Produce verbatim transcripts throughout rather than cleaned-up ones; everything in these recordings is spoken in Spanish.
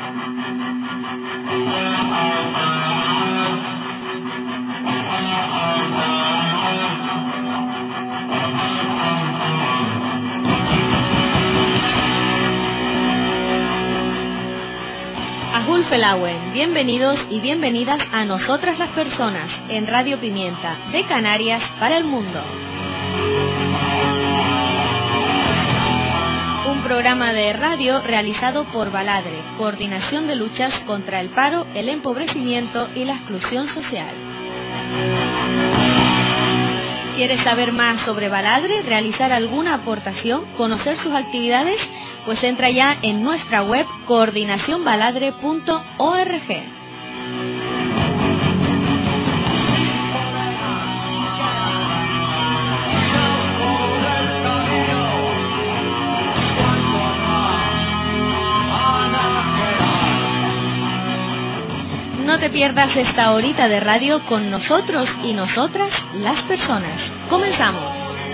Felauen, bienvenidos y bienvenidas a Nosotras las Personas en Radio Pimienta de Canarias para el mundo. Un programa de radio realizado por Baladre, Coordinación de Luchas contra el Paro, el Empobrecimiento y la Exclusión Social. ¿Quieres saber más sobre Baladre, realizar alguna aportación, conocer sus actividades? Pues entra ya en nuestra web coordinación baladre punto org. No te pierdas esta horita de radio con nosotros y nosotras, las personas. ¡Comenzamos!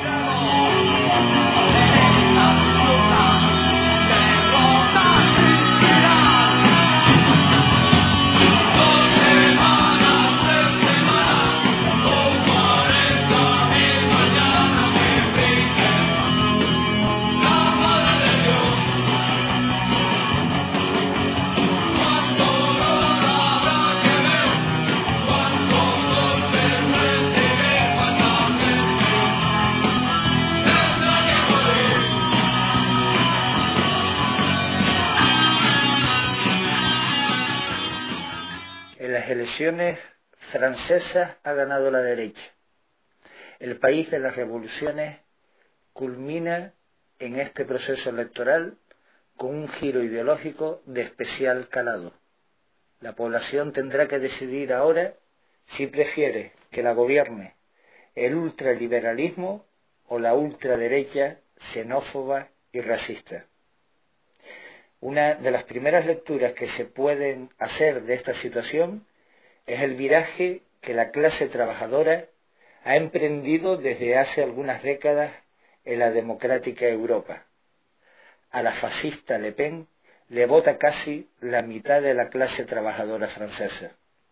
Elecciones francesas ha ganado la derecha. El país de las revoluciones culmina en este proceso electoral con un giro ideológico de especial calado. La población tendrá que decidir ahora si prefiere que la gobierne el ultraliberalismo o la ultraderecha xenófoba y racista. Una de las primeras lecturas que se pueden hacer de esta situación es el viraje que la clase trabajadora ha emprendido desde hace algunas décadas en la democrática Europa. A la fascista Le Pen le vota casi la mitad de la clase trabajadora francesa.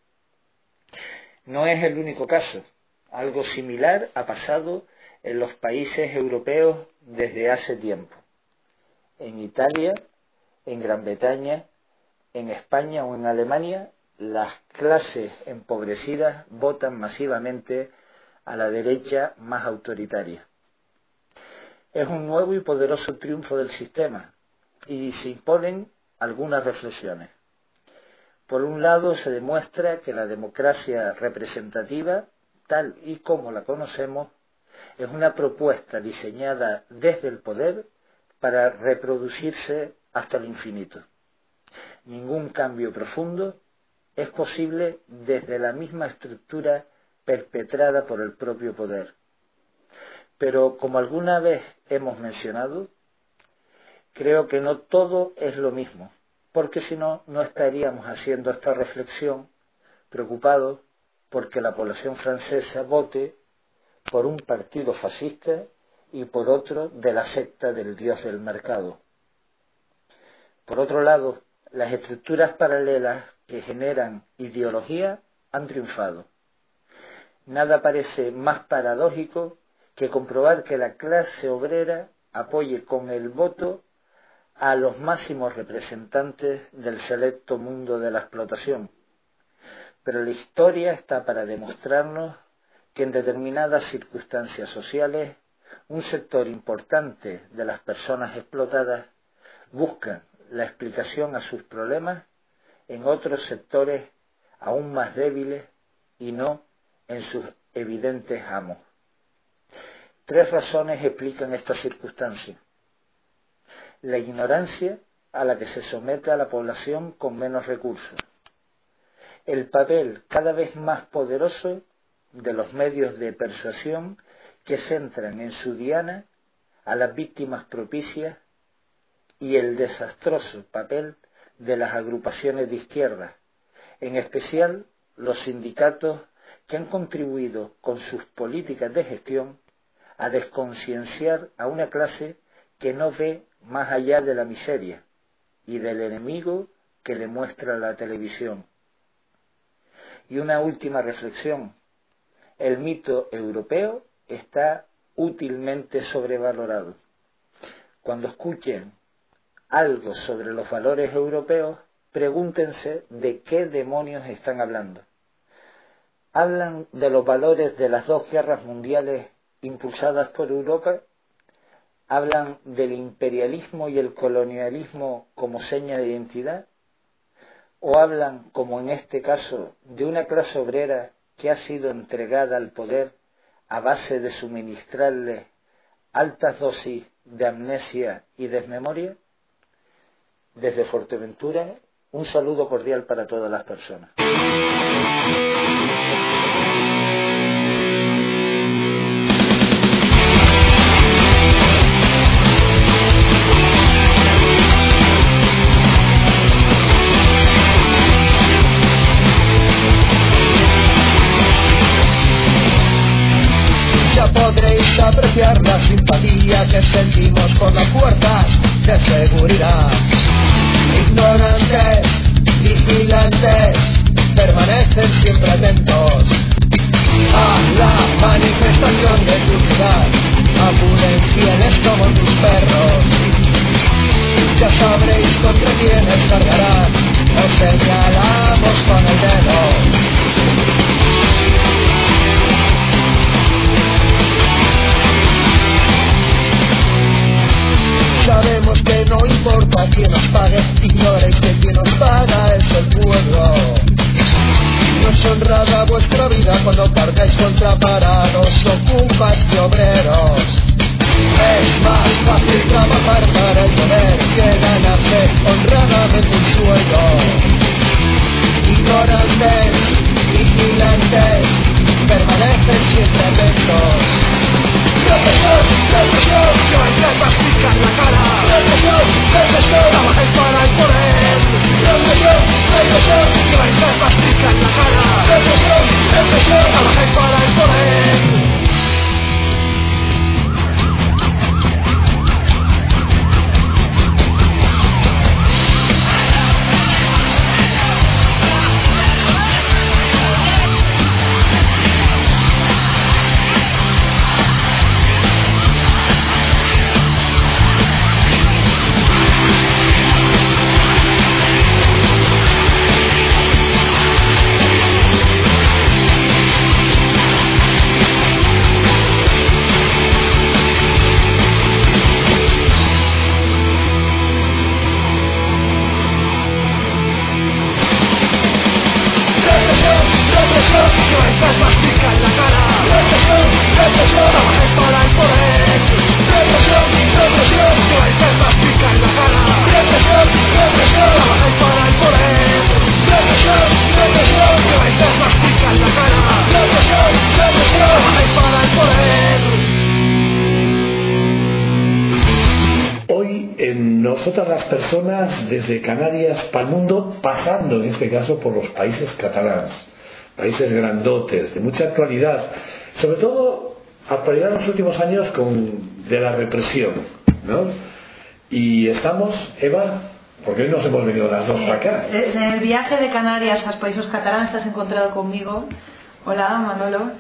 No es el único caso. Algo similar ha pasado en los países europeos desde hace tiempo. En Italia, en Gran Bretaña, en España o en Alemania, las clases empobrecidas votan masivamente a la derecha más autoritaria. Es un nuevo y poderoso triunfo del sistema y se imponen algunas reflexiones. Por un lado, se demuestra que la democracia representativa, tal y como la conocemos, es una propuesta diseñada desde el poder para reproducirse hasta el infinito. Ningún cambio profundo es posible desde la misma estructura perpetrada por el propio poder. Pero, como alguna vez hemos mencionado, creo que no todo es lo mismo, porque si no, no estaríamos haciendo esta reflexión preocupados porque la población francesa vote por un partido fascista y por otro de la secta del dios del mercado. Por otro lado, las estructuras paralelas que generan ideología han triunfado. Nada parece más paradójico que comprobar que la clase obrera apoye con el voto a los máximos representantes del selecto mundo de la explotación. Pero la historia está para demostrarnos que en determinadas circunstancias sociales un sector importante de las personas explotadas busca la explicación a sus problemas en otros sectores aún más débiles y no en sus evidentes amos. Tres razones explican esta circunstancia. La ignorancia a la que se somete a la población con menos recursos. El papel cada vez más poderoso de los medios de persuasión que centran en su diana a las víctimas propicias y el desastroso papel de las agrupaciones de izquierda, en especial los sindicatos que han contribuido con sus políticas de gestión a desconcienciar a una clase que no ve más allá de la miseria y del enemigo que le muestra la televisión. Y una última reflexión. El mito europeo está útilmente sobrevalorado. Cuando escuchen algo sobre los valores europeos, pregúntense de qué demonios están hablando. ¿Hablan de los valores de las dos guerras mundiales impulsadas por Europa? ¿Hablan del imperialismo y el colonialismo como seña de identidad? ¿O hablan, como en este caso, de una clase obrera que ha sido entregada al poder a base de suministrarle altas dosis de amnesia y desmemoria? Desde Fuerteventura, un saludo cordial para todas las personas. Podréis apreciar la simpatía que sentimos por las fuerzas de seguridad. Ignorantes, vigilantes, permanecen siempre atentos a la manifestación de tu ciudad. Acuden quienes somos tus perros. Ya sabréis contra quiénes cargarán. Os señalamos con el dedo. Sabemos que no importa quién nos pague, ignoréis que quien nos paga es el pueblo. No es honrada vuestra vida cuando cargáis contra parados, ocupas y obreros. Es más fácil trabajar para el poder que ganarse honradamente un sueldo. Ignorantes, vigilantes, permanecen siempre atentos. Represión, represión, que vais a masticar la cara. Represión, represión, trabajáis para el poder. Represión, represión, que vais a masticar la cara. Represión, represión, trabajáis para el poder. Nosotras las personas desde Canarias para el mundo, pasando en este caso por los países catalanes, países grandotes, de mucha actualidad, sobre todo actualidad en los últimos años con, de la represión, ¿no? Y estamos, Eva, porque hoy nos hemos venido las dos para acá. En el viaje de Canarias a los países catalanes te has encontrado conmigo. Hola, Manolo.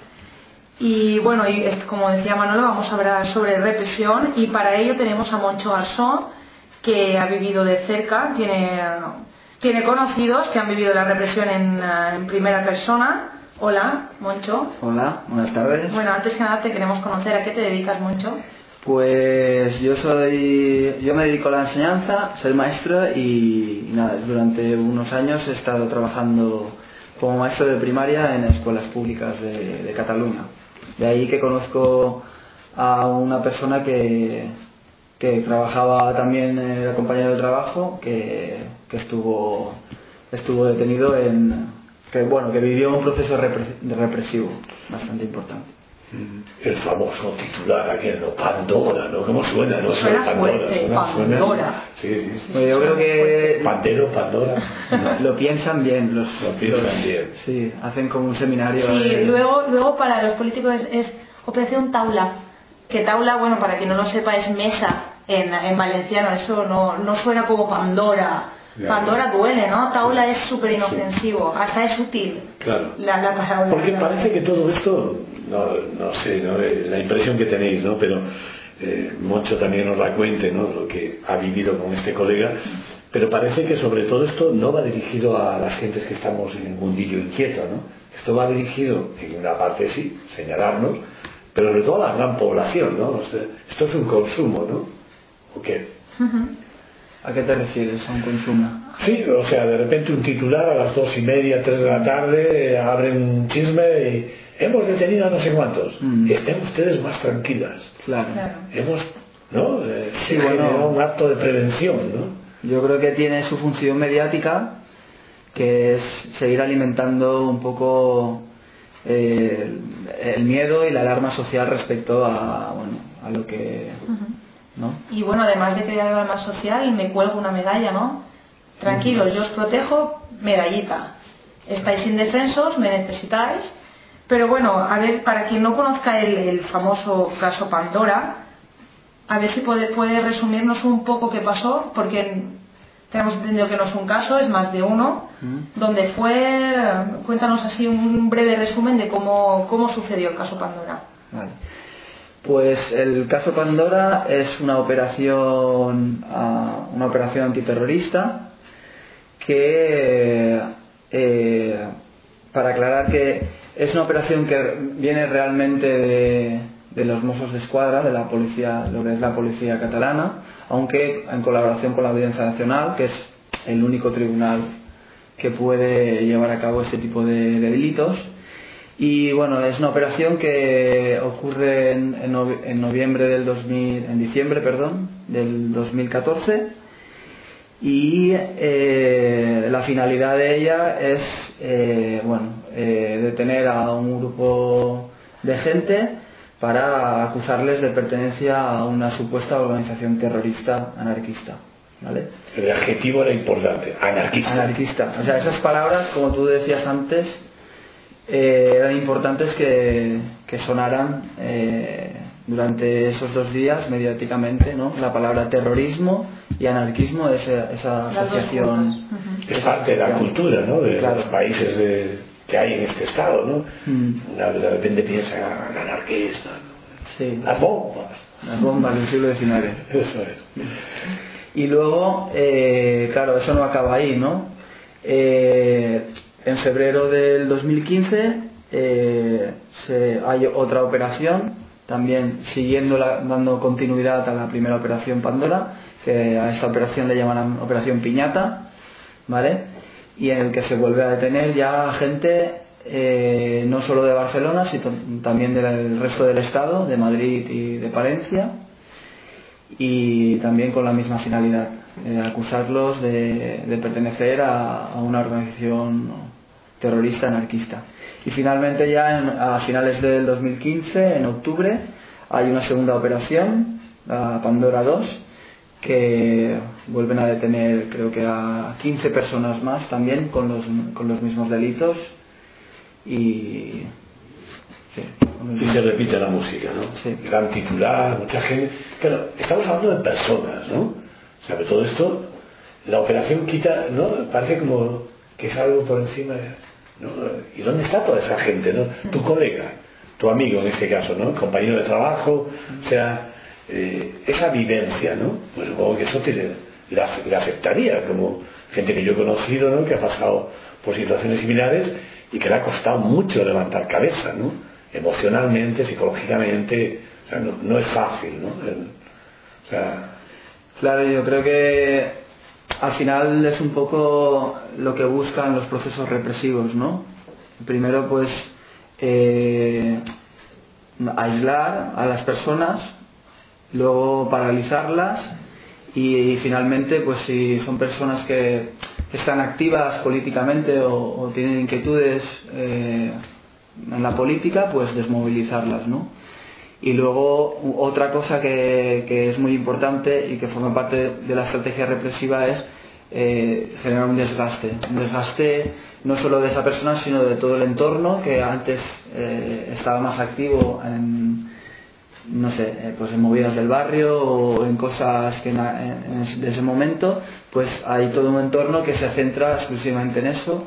Y bueno, y como decía Manolo, vamos a hablar sobre represión y para ello tenemos a Moncho Garzón, que ha vivido de cerca, tiene, tiene conocidos que han vivido la represión en, en primera persona. Hola, Moncho. Hola, buenas tardes. Bueno, antes que nada te queremos conocer. ¿A qué te dedicas, Moncho? Pues yo soy, yo me dedico a la enseñanza, soy maestro y, y nada, durante unos años he estado trabajando como maestro de primaria en escuelas públicas de, de Cataluña. De ahí que conozco a una persona que que trabajaba también en el compañero de trabajo, que, que estuvo estuvo detenido en que bueno que vivió un proceso represivo bastante importante. El famoso titular aquel, ¿no? Pandora, ¿no? ¿Cómo suena? ¿No? Suena Pandora, fuerte, suena, Pandora. Suena... Sí, sí, sí. Bueno, yo creo que Pandero, Pandora. Lo piensan bien los. Lo piensan los, bien. Sí, hacen como un seminario. Sí, de... luego, luego para los políticos es, es Operación Taula. Que Taula, bueno, para quien no lo sepa, es mesa en, en valenciano. Eso no, no suena como Pandora Pandora duele, ¿no? Taula es súper inofensivo, hasta es útil. Claro. La, la parábola. Porque parece que todo esto, no, no sé, ¿no? La impresión que tenéis, ¿no? Pero eh, Moncho también nos la cuente, ¿no? Lo que ha vivido con este colega. Pero parece que sobre todo esto no va dirigido a las gentes que estamos en el mundillo inquieto, ¿no? Esto va dirigido, en una parte sí, señalarnos, pero sobre todo a la gran población, ¿no? O sea, esto es un consumo, ¿no? ¿O qué? Uh-huh. ¿A qué te refieres a un consumo? Sí, o sea, de repente un titular a las dos y media, tres de la tarde, abren un chisme y hemos detenido a no sé cuántos. Mm. Estén ustedes más tranquilas. Claro. claro. Hemos, ¿no? Eh, sí, se bueno, generó un acto de prevención, ¿no? Yo creo que tiene su función mediática, que es seguir alimentando un poco eh, el, el miedo y la alarma social respecto a, bueno, a lo que... Uh-huh. ¿no? Y bueno, además de crear alarma social, me cuelgo una medalla, ¿no? Tranquilos, yo os protejo, medallita. Estáis indefensos, me necesitáis. Pero bueno, a ver, para quien no conozca el, el famoso caso Pandora, a ver si puede, puede resumirnos un poco qué pasó, porque tenemos entendido que no es un caso, es más de uno, mm. donde fue... Cuéntanos así un breve resumen de cómo, cómo sucedió el caso Pandora. Vale. Pues el caso Pandora es una operación, uh, una operación antiterrorista que, eh, para aclarar que es una operación que viene realmente de, de los Mossos d'Esquadra, de la policía, lo que es la policía catalana, aunque en colaboración con la Audiencia Nacional, que es el único tribunal que puede llevar a cabo este tipo de, de delitos. Y bueno, es una operación que ocurre en, en, novie, en noviembre del dos mil, en diciembre, perdón, del dos mil catorce, y eh, la finalidad de ella es eh, bueno, eh, detener a un grupo de gente para acusarles de pertenencia a una supuesta organización terrorista anarquista, ¿vale? El adjetivo era importante, anarquista. Anarquista, o sea, esas palabras, como tú decías antes, Eh, eran importantes que, que sonaran eh, durante esos dos días mediáticamente, ¿no? La palabra terrorismo y anarquismo, esa, esa asociación. Uh-huh. Es parte de la cultura, ¿no? De claro. los países de, que hay en este estado, ¿no? Mm. De repente piensa en anarquista, ¿no? Sí. Las bombas. Las bombas del siglo diecinueve. Eso es. Y luego, eh, claro, eso no acaba ahí, ¿no? Eh, En febrero del dos mil quince eh, se, hay otra operación, también siguiendo la, dando continuidad a la primera operación Pandora, que a esta operación le llaman Operación Piñata, ¿vale? Y en el que se vuelve a detener ya gente eh, no solo de Barcelona, sino también del resto del estado, de Madrid y de Palencia, y también con la misma finalidad. Eh, acusarlos de, de pertenecer a, a una organización terrorista anarquista. Y finalmente ya en, a finales del dos mil quince, en octubre, hay una segunda operación, la Pandora dos, que vuelven a detener creo que a quince personas más también con los, con los mismos delitos y... Sí, y se repite la música, ¿no? Sí. Gran titular, mucha gente... Claro, estamos hablando de personas, ¿no? Sobre todo esto, la operación quita, ¿no? Parece como que es algo por encima de, ¿no? ¿Y dónde está toda esa gente, no? Tu colega, tu amigo en este caso, ¿no? Compañero de trabajo, o sea, eh, esa vivencia, ¿no? Pues supongo que eso te, le, le afectaría, como gente que yo he conocido, ¿no? Que ha pasado por situaciones similares y que le ha costado mucho levantar cabeza, ¿no? Emocionalmente, psicológicamente, o sea, no, no es fácil, ¿no? El, o sea, claro, yo creo que al final es un poco lo que buscan los procesos represivos, ¿no? Primero, pues, eh, aislar a las personas, luego paralizarlas y, y finalmente, pues, si son personas que están activas políticamente o, o tienen inquietudes eh, en la política, pues desmovilizarlas, ¿no? Y luego otra cosa que, que es muy importante y que forma parte de la estrategia represiva es eh, generar un desgaste, un desgaste no solo de esa persona sino de todo el entorno que antes eh, estaba más activo en, no sé, eh, pues en movidas del barrio o en cosas que en, en, en, de ese momento, pues hay todo un entorno que se centra exclusivamente en eso.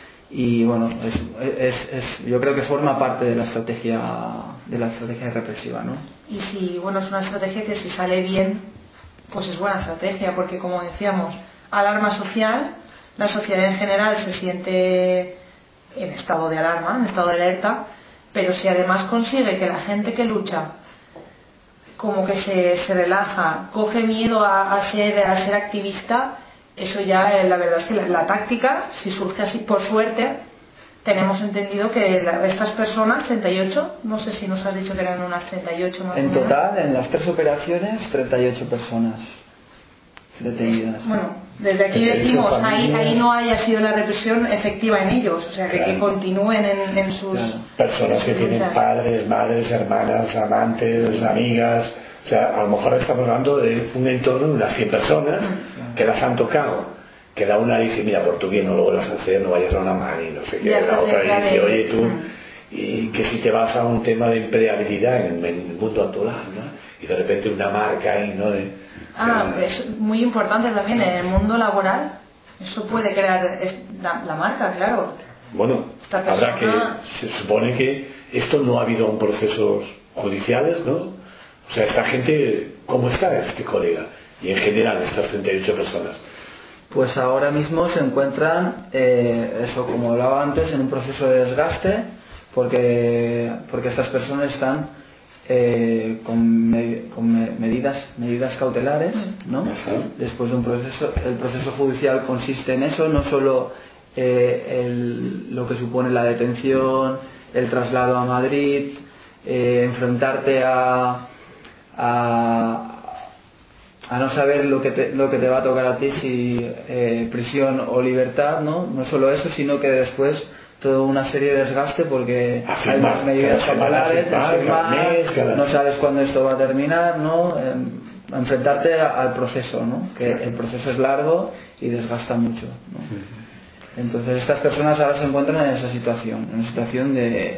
Y bueno, es, es, es, yo creo que forma parte de la estrategia de la estrategia represiva, ¿no? Y si, bueno, es una estrategia que si sale bien, pues es buena estrategia, porque como decíamos, alarma social, la sociedad en general se siente en estado de alarma, en estado de alerta, pero si además consigue que la gente que lucha como que se, se relaja, coge miedo a, a, ser, a ser activista, eso ya, la verdad es que la, la táctica, si surge así por suerte, tenemos entendido que la, estas personas, treinta y ocho, no sé si nos has dicho que eran unas treinta y ocho más o En menos. total, en las tres operaciones, treinta y ocho personas detenidas. Bueno, desde aquí decimos, ahí, ahí no haya sido la represión efectiva en ellos, o sea, que, claro, que continúen en, en sus... Claro. Personas que tienen padres, madres, hermanas, amantes, amigas... O sea, a lo mejor estamos hablando de un entorno de unas cien personas que las han tocado. Que la una dice, mira, por tu bien no lo vuelvas a hacer, no vayas a una mano y no sé qué. La otra dice, oye tú, y que si te vas a un tema de empleabilidad en el, en el mundo actual, ¿no? Y de repente una marca ahí, ¿no? De, ah, o sea, es muy importante también en el mundo laboral. Eso puede crear es, la, la marca, claro. Bueno, persona... habrá que, se supone que esto no ha habido un procesos judiciales, ¿no? O sea, esta gente, ¿cómo está este colega? Y en general, estas treinta y ocho personas. Pues ahora mismo se encuentran, eh, eso como hablaba antes, en un proceso de desgaste, porque, porque estas personas están eh, con, me, con me, medidas, medidas cautelares, ¿no? Uh-huh. Después de un proceso, el proceso judicial consiste en eso, no solo eh, el, lo que supone la detención, el traslado a Madrid, eh, enfrentarte a A, a no saber lo que te, lo que te va a tocar a ti, si eh, prisión o libertad, ¿no? No solo eso, sino que después toda una serie de desgaste porque hay más medidas cautelares, no sabes cuándo esto va a terminar, ¿no? Eh, enfrentarte a, al proceso, ¿no? Que el proceso es largo y desgasta mucho, ¿no? Entonces estas personas ahora se encuentran en esa situación, en una situación de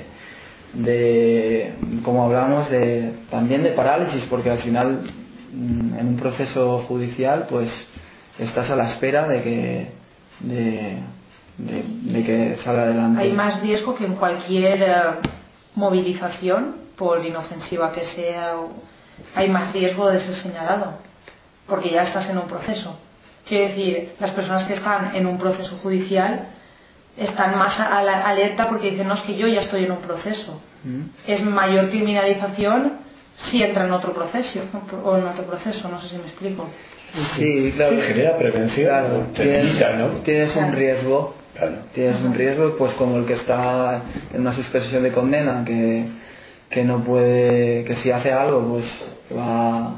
de, como hablamos, de también de parálisis, porque al final en un proceso judicial pues estás a la espera de que de, de, de que salga adelante. Hay más riesgo que en cualquier uh, movilización, por inofensiva que sea, hay más riesgo de ser señalado, porque ya estás en un proceso. Quiero decir, las personas que están en un proceso judicial están más a la alerta porque dicen, no, es que yo ya estoy en un proceso. Mm. Es mayor criminalización si entra en otro proceso, o en otro proceso, no sé si me explico. Sí, claro. Sí, genera prevención. Claro, tienes, ¿no? tienes claro. un riesgo, claro. tienes un riesgo, pues como el que está en una suspensión de condena, que, que no puede, que si hace algo, pues va,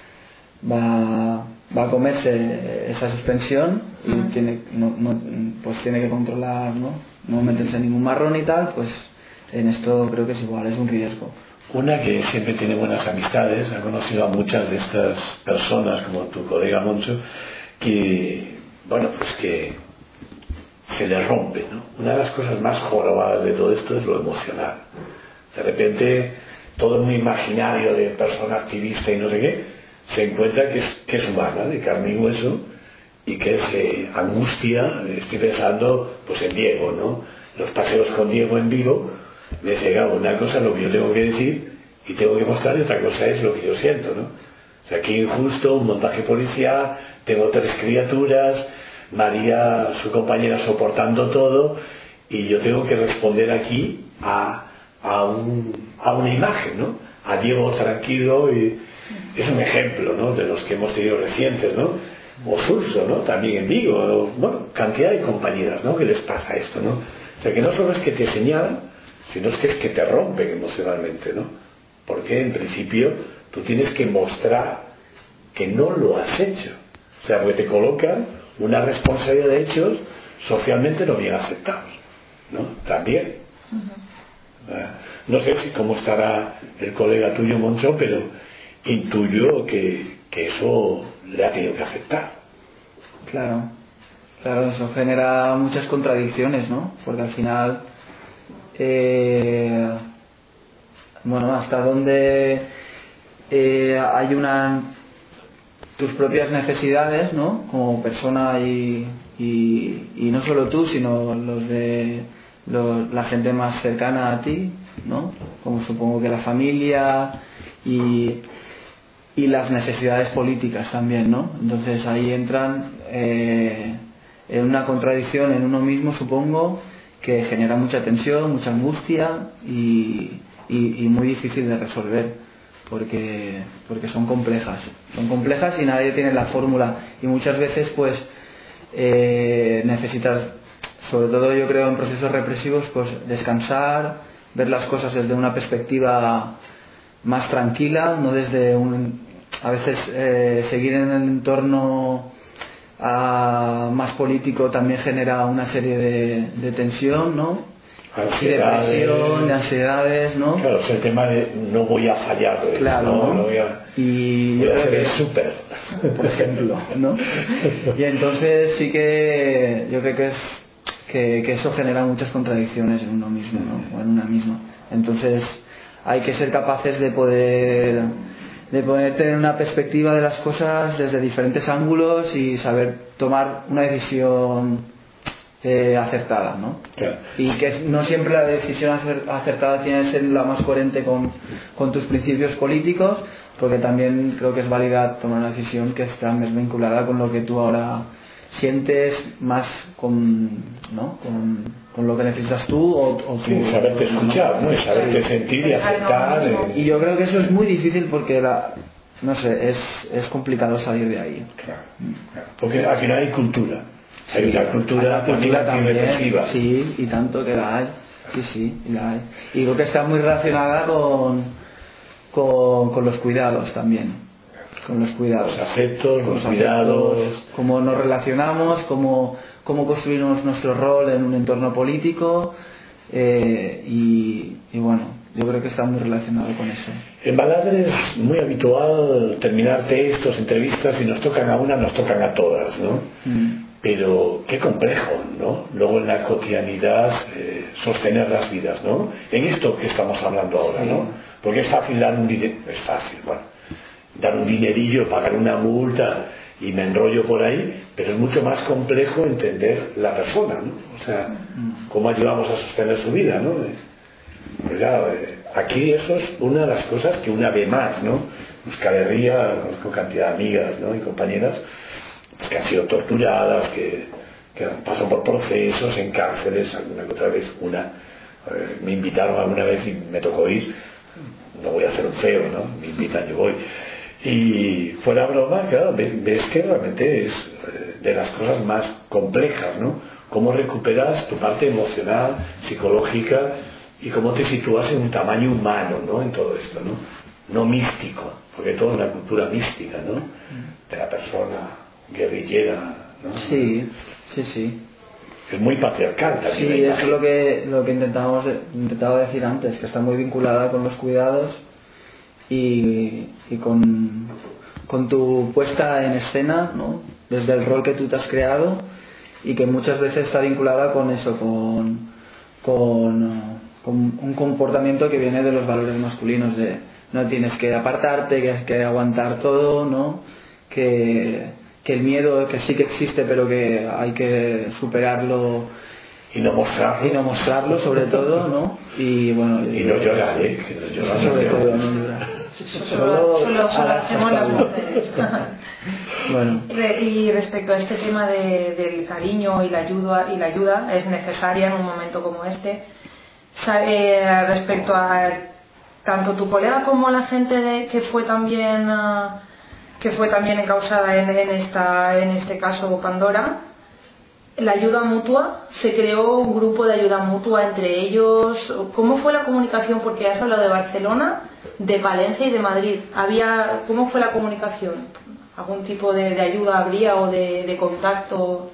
va, va a comerse esa suspensión y uh-huh. tiene, no, no, pues tiene que controlar, ¿no? No meterse en ningún marrón y tal, pues en esto creo que es igual, es un riesgo. Una que siempre tiene buenas amistades, ha conocido a muchas de estas personas, como tu colega Moncho, que, bueno, pues que se les rompe, ¿no? Una de las cosas más jorobadas de todo esto es lo emocional. De repente, todo un imaginario de persona activista y no sé qué, se encuentra que es, que es humana, de carne y hueso, y que es eh, angustia. Estoy pensando, pues en Diego, ¿no? Los paseos con Diego en Vigo. Me dice, claro, una cosa es lo que yo tengo que decir y tengo que mostrar, y otra cosa es lo que yo siento, ¿no? O sea, aquí injusto, un montaje policial, tengo tres criaturas, María, su compañera, soportando todo, y yo tengo que responder aquí a, a, un, a una imagen, ¿no? A Diego tranquilo, y es un ejemplo, ¿no? De los que hemos tenido recientes, ¿no? O Surso, ¿no? También en Vigo, o, bueno, cantidad de compañeras, ¿no? Que les pasa esto, ¿no? O sea, que no solo es que te señalan, sino es que es que te rompen emocionalmente, ¿no? Porque en principio tú tienes que mostrar que no lo has hecho. O sea, porque te colocan una responsabilidad de hechos socialmente no bien aceptados, ¿no? También. Uh-huh. No sé si cómo estará el colega tuyo, Moncho, pero intuyo que, que eso le ha tenido que afectar. Claro, claro, eso genera muchas contradicciones, ¿no? Porque al final, eh, bueno, hasta dónde eh, hay una tus propias necesidades, ¿no? Como persona y, y, y no solo tú, sino los de los, la gente más cercana a ti, ¿no? Como supongo que la familia y, y las necesidades políticas también, ¿no? Entonces ahí entran eh, en una contradicción en uno mismo, supongo, que genera mucha tensión, mucha angustia y, y, y muy difícil de resolver. Porque, porque son complejas, son complejas y nadie tiene la fórmula y muchas veces pues eh, necesitas, sobre todo yo creo en procesos represivos, pues descansar, ver las cosas desde una perspectiva más tranquila, no desde un, a veces eh, seguir en el entorno a, más político también genera una serie de, de tensión, ¿no? Ansiedades, de depresión, de ansiedades, ¿no? Claro, es el tema de no voy a fallar, claro, no, ¿no? no voy a, y voy a hacer que, el súper, por ejemplo, ¿no? Y entonces sí que yo creo que es que, que eso genera muchas contradicciones en uno mismo, ¿no? O en una misma. Entonces hay que ser capaces de poder de poder tener una perspectiva de las cosas desde diferentes ángulos y saber tomar una decisión Eh, acertada, ¿no? Claro. Y que no siempre la decisión acertada tiene que ser la más coherente con, con tus principios políticos, porque también creo que es válida tomar una decisión que está más vinculada con lo que tú ahora sientes, más con, ¿no? con, con lo que necesitas tú o, o tu, sí, saberte escuchar, ¿no? Y saberte sentir y aceptar. Y, y yo creo que eso es muy difícil porque la, no sé, es, es complicado salir de ahí. Claro, claro. Porque aquí no hay cultura. Hay una cultura, hay una cultura también, represiva. Sí, y tanto que la hay. Sí, sí, y la hay. Y creo que está muy relacionada con, con, con los cuidados también. Con los cuidados. Los afectos, con los, los cuidados. Afectos, cómo nos relacionamos, cómo, cómo construimos nuestro rol en un entorno político. Eh, y, y bueno, yo creo que está muy relacionado con eso. En Baladre es muy habitual terminar textos, entrevistas, y nos tocan a una, nos tocan a todas, ¿no? Mm. Pero qué complejo, ¿no? Luego en la cotidianidad eh, sostener las vidas, ¿no? En esto que estamos hablando ahora, ¿no? Porque es fácil dar un dinero, es fácil, bueno, dar un dinerillo, pagar una multa y me enrollo por ahí, pero es mucho más complejo entender la persona, ¿no? O sea, cómo ayudamos a sostener su vida, ¿no? Pues claro, eh, aquí eso es una de las cosas que una ve más, ¿no? Euskal Herria, conozco cantidad de amigas, ¿no? Y compañeras que han sido torturadas, que, que pasan por procesos en cárceles, alguna que otra vez, una eh, me invitaron alguna vez y me tocó ir, no voy a hacer un feo, ¿no? Me invitan, yo voy, y fuera broma, claro, ves, ves que realmente es eh, de las cosas más complejas, ¿no? Cómo recuperas tu parte emocional, psicológica, y cómo te sitúas en un tamaño humano, ¿no? En todo esto, ¿no? No místico, porque todo es una cultura mística, ¿no? De la persona guerrillera, ¿no? Sí, sí, sí. Es muy patriarcal también. Sí, eso es lo que, lo que intentamos, intentaba decir antes, que está muy vinculada con los cuidados y, y con, con tu puesta en escena, ¿no? Desde el rol que tú te has creado, y que muchas veces está vinculada con eso, con, con, con un comportamiento que viene de los valores masculinos, de no tienes que apartarte, que hay que aguantar todo, ¿no? Que que el miedo que sí que existe, pero que hay que superarlo y no mostrarlo, y no mostrarlo sobre todo, ¿no? Y bueno, y no llorar, ¿eh? Que no llorar, sobre no todo no llorar. Solo, solo, solo, solo hacemos las mujeres. Bueno. Y respecto a este tema de, del cariño y la ayuda, y la ayuda es necesaria en un momento como este. Eh, respecto a tanto tu colega como la gente de, que fue también uh, que fue también encausada en, en, esta, en este caso Pandora, la ayuda mutua, se creó un grupo de ayuda mutua entre ellos. ¿Cómo fue la comunicación? Porque has hablado de Barcelona, de Valencia y de Madrid. Había, ¿cómo fue la comunicación? ¿Algún tipo de, de ayuda habría o de, de contacto?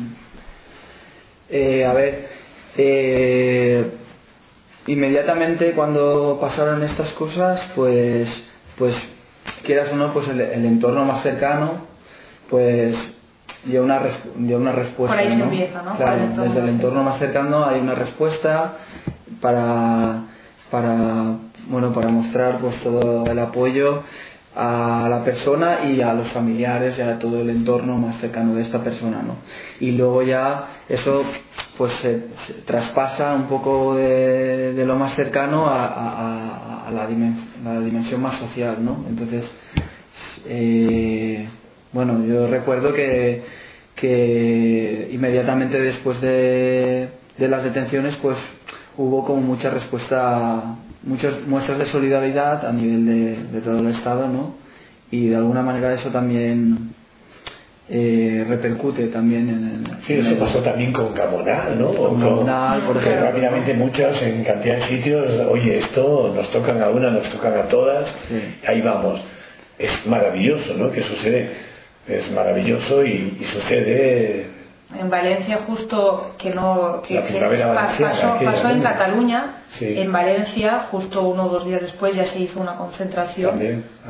Eh, a ver, eh, inmediatamente cuando pasaron estas cosas, pues, pues quieras o no, pues el, el entorno más cercano, pues dio una, dio una respuesta. Por ahí se ¿no? empieza, ¿no? Claro, el desde el entorno más cercano hay una respuesta para, para bueno, para mostrar pues todo el apoyo a la persona y a los familiares y a todo el entorno más cercano de esta persona, ¿no? Y luego ya eso pues se, se traspasa un poco de, de lo más cercano a, a, a la, dimen, la dimensión más social, ¿no? Entonces eh, bueno, yo recuerdo que, que inmediatamente después de, de las detenciones pues hubo como mucha respuesta, muchas muestras de solidaridad a nivel de, de todo el Estado, ¿no? Y de alguna manera eso también eh, repercute también en el... Sí, eso pasó también con Gamonal, ¿no? Con Gamonal, por ejemplo. Rápidamente muchas, en cantidad de sitios, oye, esto nos tocan a una, nos tocan a todas, sí. Ahí vamos. Es maravilloso, ¿no? Que sucede, es maravilloso y, y sucede... En Valencia justo que no que, que pasó, pasó, pasó en Cataluña, sí. En Valencia justo uno o dos días después ya se hizo una concentración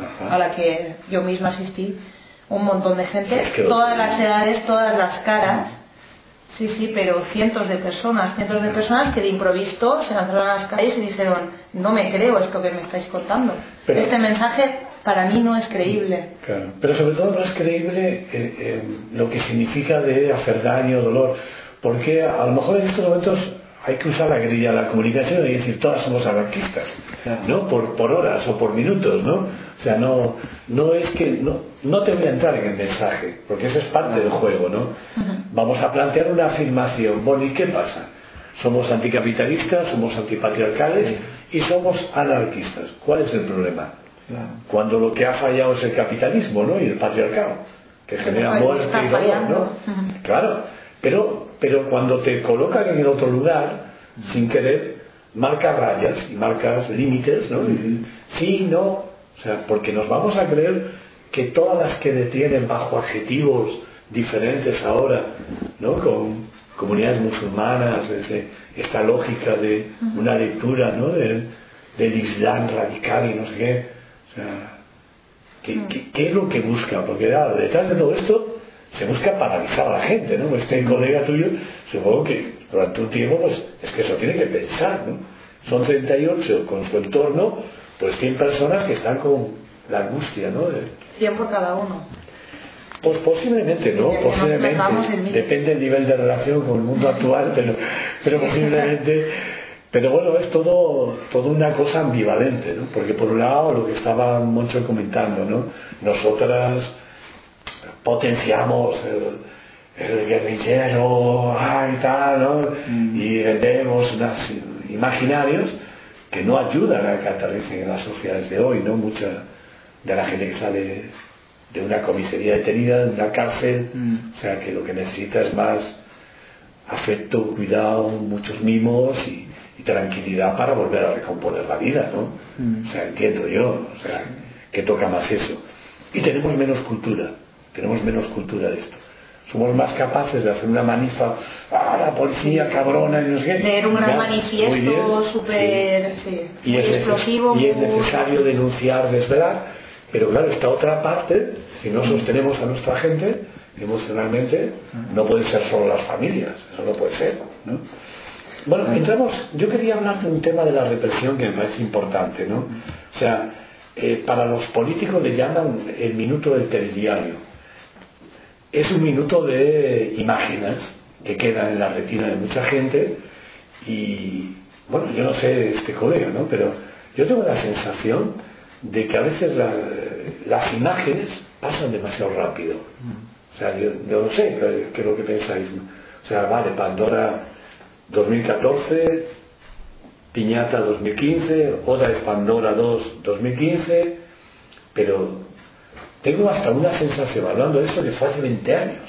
a la que yo misma asistí, un montón de gente, es que todas las edades, todas las caras, sí, sí, pero cientos de personas, cientos de personas que de improviso se lanzaron a las calles y dijeron, no me creo esto que me estáis contando, pero, este mensaje para mí no es creíble. Claro, pero sobre todo no es creíble eh, eh, lo que significa de hacer daño, dolor, porque a lo mejor en estos momentos hay que usar la grilla de la comunicación y decir todas somos anarquistas, claro. ¿No? Por, por horas o por minutos, ¿no? O sea, no, no es que no, no te voy a entrar en el mensaje, porque eso es parte del juego, ¿no? Uh-huh. Vamos a plantear una afirmación, bueno, ¿y qué pasa? Somos anticapitalistas, somos antipatriarcales, sí. Y somos anarquistas. ¿Cuál es el problema? Claro. Cuando lo que ha fallado es el capitalismo, ¿no? Y el patriarcado, que genera muerte y dolor, ¿no? Uh-huh. Claro, pero, pero cuando te colocan en el otro lugar, uh-huh. Sin querer, marcas rayas y marcas límites, ¿no? Uh-huh. Sí, no, o sea, porque nos vamos a creer que todas las que detienen bajo adjetivos diferentes ahora, ¿no? Con comunidades musulmanas, desde esta lógica de una lectura, ¿no? Del, del Islam radical y no sé qué. O sea, ¿qué, qué, ¿qué es lo que busca? Porque claro, detrás de todo esto se busca paralizar a la gente, ¿no? Este colega tuyo, supongo que durante un tiempo, pues es que eso tiene que pensar, ¿no? Son treinta y ocho con su entorno, pues cien personas que están con la angustia, ¿no? De... cien por cada uno. Pues posiblemente, ¿no? Posiblemente. Depende del nivel de relación con el mundo actual, pero, pero posiblemente... Pero bueno, es todo, todo una cosa ambivalente, ¿no? Porque por un lado, lo que estaba Moncho comentando, ¿no? Nosotras potenciamos el, el guerrillero, ah, y tal, ¿no? Mm. Y vendemos unos imaginarios que no ayudan a que aterricen en las sociedades de hoy, ¿no? Mucha de la gente que sale de una comisaría detenida, de una cárcel, mm. O sea, que lo que necesita es más afecto, cuidado, muchos mimos y y tranquilidad para volver a recomponer la vida, ¿no? Mm. O sea, entiendo yo, o sea, que toca más eso. Y tenemos menos cultura, tenemos menos cultura de esto. Somos más capaces de hacer una manifa, ¡ah, la policía cabrona! Y no sé qué. Leer un gran manifiesto súper sí. Sí, y es explosivo. Neces- y es necesario denunciar, desvelar, pero claro, esta otra parte, si no sostenemos a nuestra gente emocionalmente, no pueden ser solo las familias, eso no puede ser, ¿no? Bueno, entramos, yo quería hablar de un tema de la represión que me parece importante, ¿no? O sea, eh, para los políticos le llaman el minuto del telediario. Es un minuto de imágenes que quedan en la retina de mucha gente y, bueno, yo no sé este colega, ¿no? Pero yo tengo la sensación de que a veces la, las imágenes pasan demasiado rápido. O sea, yo, yo no sé qué es lo que pensáis. O sea, vale, Pandora... dos mil catorce, Piñata dos mil quince, Oda de Pandora dos, dos mil quince, pero tengo hasta una sensación hablando de esto que fue hace veinte años,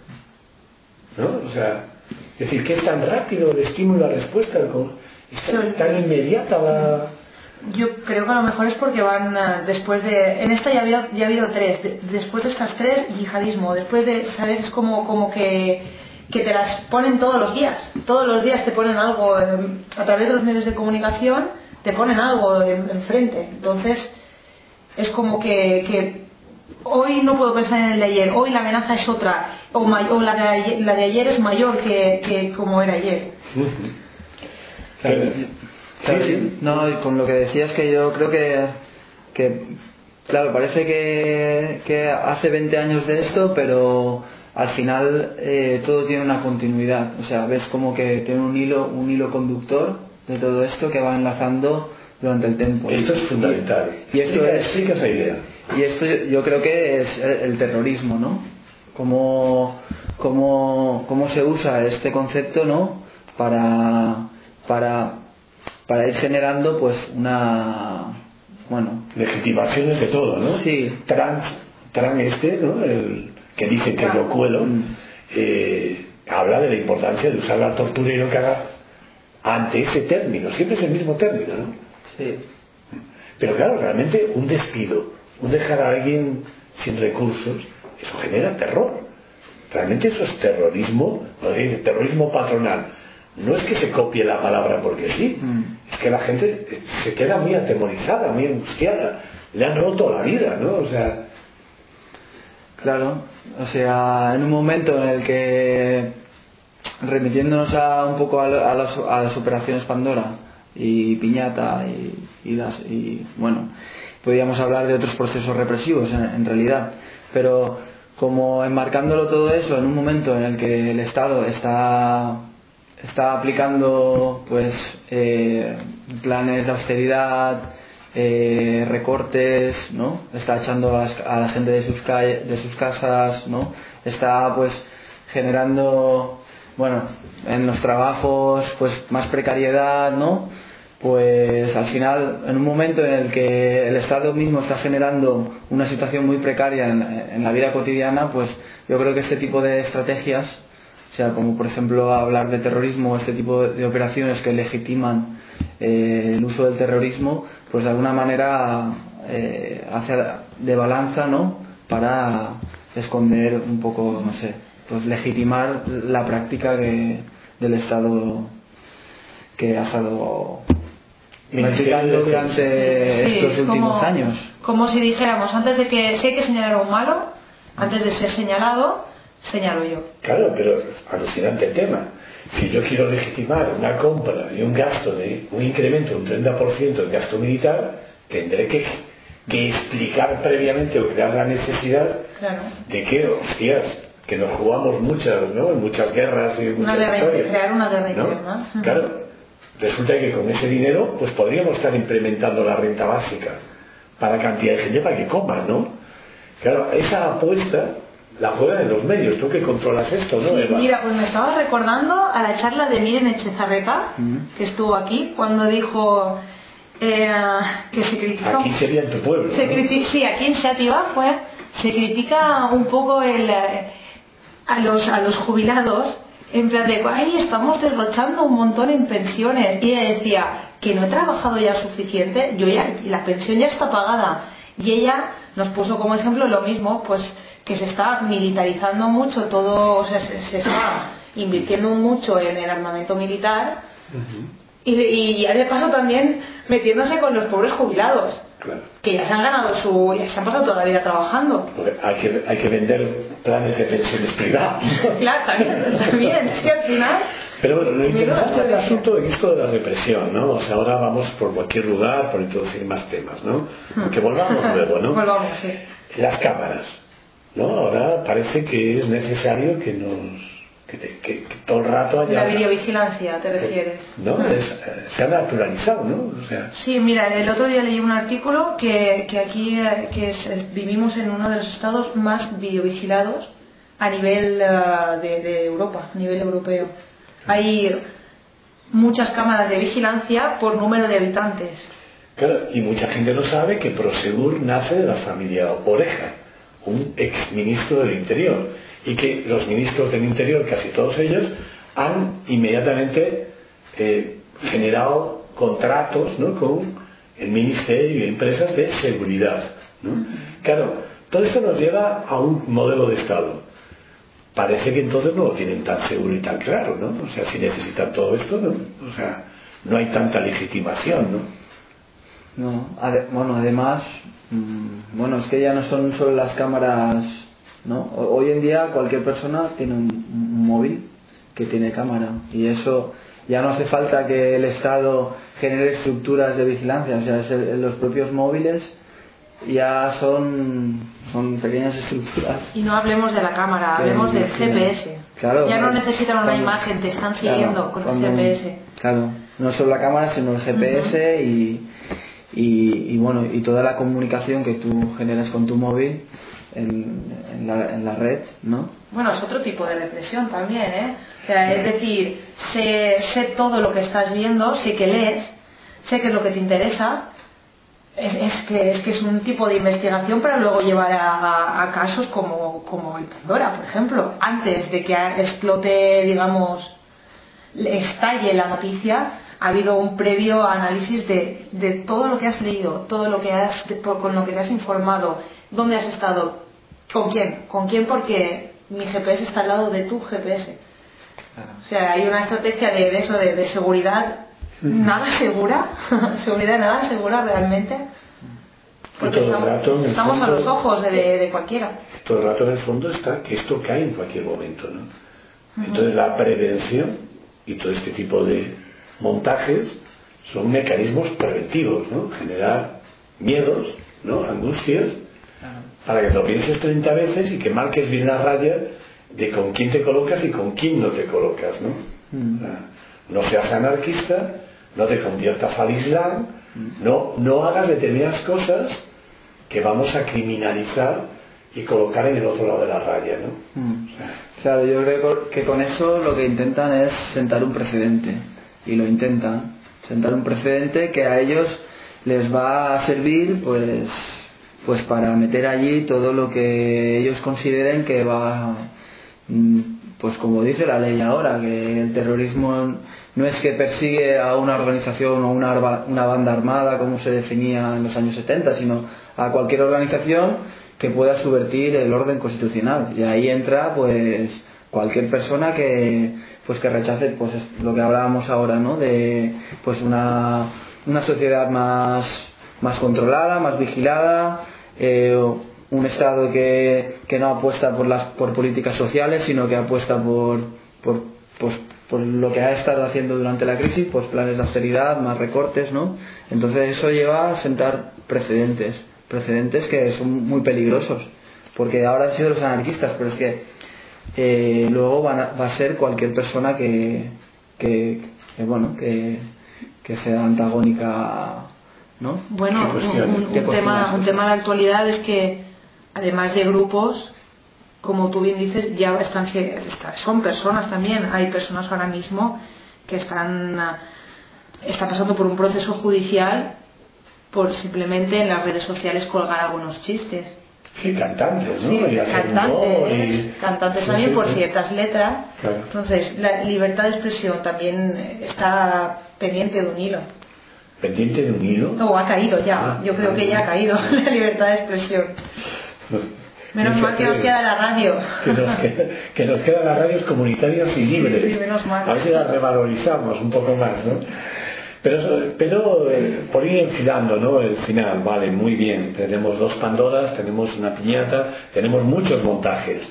¿no? O sea, es decir, que es tan rápido el estímulo y la respuesta, es tan, tan inmediata la... Yo creo que a lo mejor es porque van uh, después de... En esta ya ha habido, ya ha habido tres, de, después de estas tres, yihadismo, después de, ¿sabes? Es como, como que... que te las ponen todos los días, todos los días te ponen algo, eh, a través de los medios de comunicación te ponen algo enfrente, en entonces es como que, que hoy no puedo pensar en el de ayer, hoy la amenaza es otra, o, may, o la, de ayer, la de ayer es mayor que, que como era ayer. Claro, Claro, sí. No, y con lo que decías, que yo creo que, que claro, parece que, que hace veinte años de esto, pero al final eh, todo tiene una continuidad. O sea, ves como que tiene un hilo, un hilo conductor de todo esto que va enlazando durante el tiempo. Esto es fundamental. Y, y esto explica, es, explica esa idea. Y esto yo creo que es el terrorismo, ¿no? Cómo, cómo, cómo se usa este concepto, ¿no? Para, para, para ir generando, pues, una, bueno, legitimaciones de todo, ¿no? Sí. Trump, Trump este, ¿no? El que dice que lo cuelo, mm. eh, habla de la importancia de usar la tortura y lo que haga ante ese término. Siempre es el mismo término, ¿no? Sí. Pero claro, realmente un despido, un dejar a alguien sin recursos, eso genera terror. Realmente eso es terrorismo, lo dice, terrorismo patronal. No es que se copie la palabra porque sí, mm. es que la gente se queda muy atemorizada, muy angustiada, le han roto la vida, ¿no? O sea... Claro, o sea, en un momento en el que, remitiéndonos a un poco a, a, las, a las operaciones Pandora y Piñata y, y, las, y bueno, podríamos hablar de otros procesos represivos en, en realidad, pero como enmarcándolo todo eso en un momento en el que el Estado está está aplicando pues eh, planes de austeridad, eh, recortes, ¿no? Está echando a, las, a la gente de sus calles, de sus casas, ¿no? Está pues generando, bueno, en los trabajos pues más precariedad, ¿no? Pues al final, en un momento en el que el Estado mismo está generando una situación muy precaria en, en la vida cotidiana, pues yo creo que este tipo de estrategias, o sea, como por ejemplo hablar de terrorismo, este tipo de operaciones que legitiman eh, el uso del terrorismo, pues de alguna manera eh, hace de balanza, ¿no? Para esconder un poco, no sé, pues legitimar la práctica que, del Estado que ha estado practicando durante sí, estos últimos como, años. Como si dijéramos, antes de que si hay que señalar a un malo, antes de ser señalado, señalo yo. Claro, pero alucinante el tema. Si yo quiero legitimar una compra y un gasto de un incremento de un treinta por ciento del gasto militar, tendré que, que explicar previamente o crear la necesidad claro. de que, hostias, que nos jugamos muchas, ¿no? En muchas guerras y una muchas guerra, historias, crear una guerra ¿no? interna. Claro, resulta que con ese dinero pues podríamos estar implementando la renta básica para cantidad de gente para que coma, ¿no? Claro, esa apuesta la juegan en los medios. Tú que controlas esto, ¿no? Sí, Eva? mira, pues me estaba recordando a la charla de Miren Echezarreta, mm. que estuvo aquí, cuando dijo eh, que se critica... Aquí sería en tu pueblo, se ¿no? critica, sí, aquí en Xàtiva fue, se critica un poco el, a, los, a los jubilados, en plan de, ay, estamos derrochando un montón en pensiones. Y ella decía, que no he trabajado ya suficiente, yo ya, la pensión ya está pagada. Y ella nos puso como ejemplo lo mismo, pues que se está militarizando mucho todo, o sea, se, se está invirtiendo mucho en el armamento militar, uh-huh. y, y ya de paso también metiéndose con los pobres jubilados, claro. que ya se han ganado su, ya se han pasado toda la vida trabajando. Porque hay que, hay que vender planes de pensiones privadas. Claro, también, también, es que al final... Pero bueno, lo interesante del asunto es esto de la represión, ¿no? O sea, ahora vamos por cualquier lugar por introducir más temas, ¿no? Que volvamos luego, ¿no? Volvamos, sí. Las cámaras, ¿no? Ahora parece que es necesario que nos... que, te, que, que todo el rato haya... La videovigilancia, ¿te refieres? ¿No? Es, se ha naturalizado, ¿no? O sea... Sí, mira, el otro día leí un artículo que, que aquí que es, vivimos en uno de los estados más videovigilados a nivel uh, de, de Europa, a nivel europeo. Hay muchas cámaras de vigilancia por número de habitantes. Claro, y mucha gente no sabe que Prosegur nace de la familia Oreja, un exministro del Interior, y que los ministros del Interior, casi todos ellos, han inmediatamente eh, generado contratos, ¿no?, con el Ministerio y empresas de seguridad, ¿no? Claro, todo esto nos lleva a un modelo de Estado. Parece que entonces no lo tienen tan seguro y tan claro, ¿no? O sea, si necesitan todo esto, ¿no? O sea, no hay tanta legitimación, ¿no? No, ade- bueno, además, mmm, bueno, es que ya no son solo las cámaras, ¿no? Hoy en día cualquier persona tiene un, un móvil que tiene cámara, y eso ya no hace falta que el Estado genere estructuras de vigilancia, o sea, es el, los propios móviles ya son, son pequeñas estructuras. Y no hablemos de la cámara, hablemos del G P S. Claro, ya no claro. necesitan una Cuando, imagen, te están siguiendo claro, con cuando, el G P S. Claro, no solo la cámara, sino el G P S uh-huh. y, y, y bueno, y toda la comunicación que tú generas con tu móvil en, en, la, en la red, ¿no? Bueno, es otro tipo de represión también, ¿eh? O sea, es decir, sé, sé todo lo que estás viendo, sé que lees, sé qué es lo que te interesa. Es, es, que, es que es un tipo de investigación para luego llevar a, a, a casos como, como el Pandora, por ejemplo. Antes de que explote, digamos, estalle la noticia, ha habido un previo análisis de, de todo lo que has leído, todo lo que has, de, con lo que te has informado, dónde has estado, con quién, con quién porque mi G P S está al lado de tu G P S. O sea, hay una estrategia de, de eso, de, de seguridad nada segura, seguridad nada segura realmente, porque estamos, rato, estamos fondo, a los ojos de, de, de cualquiera. Todo el rato en el fondo está que esto cae en cualquier momento, ¿no? Uh-huh. Entonces la prevención y todo este tipo de montajes son mecanismos preventivos, ¿no? Generar miedos, ¿no? Angustias, para que lo pienses treinta veces y que marques bien la raya de con quién te colocas y con quién no te colocas, ¿no? Uh-huh. O sea, no seas anarquista, no te conviertas al Islam, no, no hagas determinadas cosas que vamos a criminalizar y colocar en el otro lado de la raya, ¿no? Mm. O sea, claro, yo creo que con eso lo que intentan es sentar un precedente, y lo intentan, sentar un precedente que a ellos les va a servir pues, pues para meter allí todo lo que ellos consideren que va, pues como dice la ley ahora, que el terrorismo no es que persigue a una organización o una, una banda armada como se definía en los años setenta, sino a cualquier organización que pueda subvertir el orden constitucional. Y ahí entra pues cualquier persona que pues que rechace pues lo que hablábamos ahora, ¿no? De pues una, una sociedad más, más controlada, más vigilada, eh, un Estado que, que no apuesta por las por políticas sociales, sino que apuesta por, por pues por lo que ha estado haciendo durante la crisis, pues planes de austeridad, más recortes, ¿no? Entonces eso lleva a sentar precedentes, precedentes que son muy peligrosos, porque ahora han sido los anarquistas, pero es que eh, luego van a, va a ser cualquier persona que, que, que bueno, que, que sea antagónica, ¿no? Bueno, un, un, un tema, un tema de actualidad es que además de grupos, como tú bien dices, ya están, son personas también. Hay personas ahora mismo que están, están pasando por un proceso judicial por simplemente en las redes sociales colgar algunos chistes. Sí, cantantes, ¿no? Sí, y cantantes, y... cantantes sí, también sí, por sí. ciertas letras. Claro. Entonces, la libertad de expresión también está pendiente de un hilo. ¿Pendiente de un hilo? No, ha caído ya. Ah, Yo creo ah, que ya ha caído ah, la libertad de expresión. Menos mal que nos queda la radio. Que nos queda, que nos quedan las radios comunitarias y libres. Sí, sí, menos mal. A ver si las revalorizamos un poco más, ¿no? Pero, pero eh, por ir enfilando, ¿no? El final, vale, muy bien. Tenemos dos Pandoras, tenemos una piñata, tenemos muchos montajes.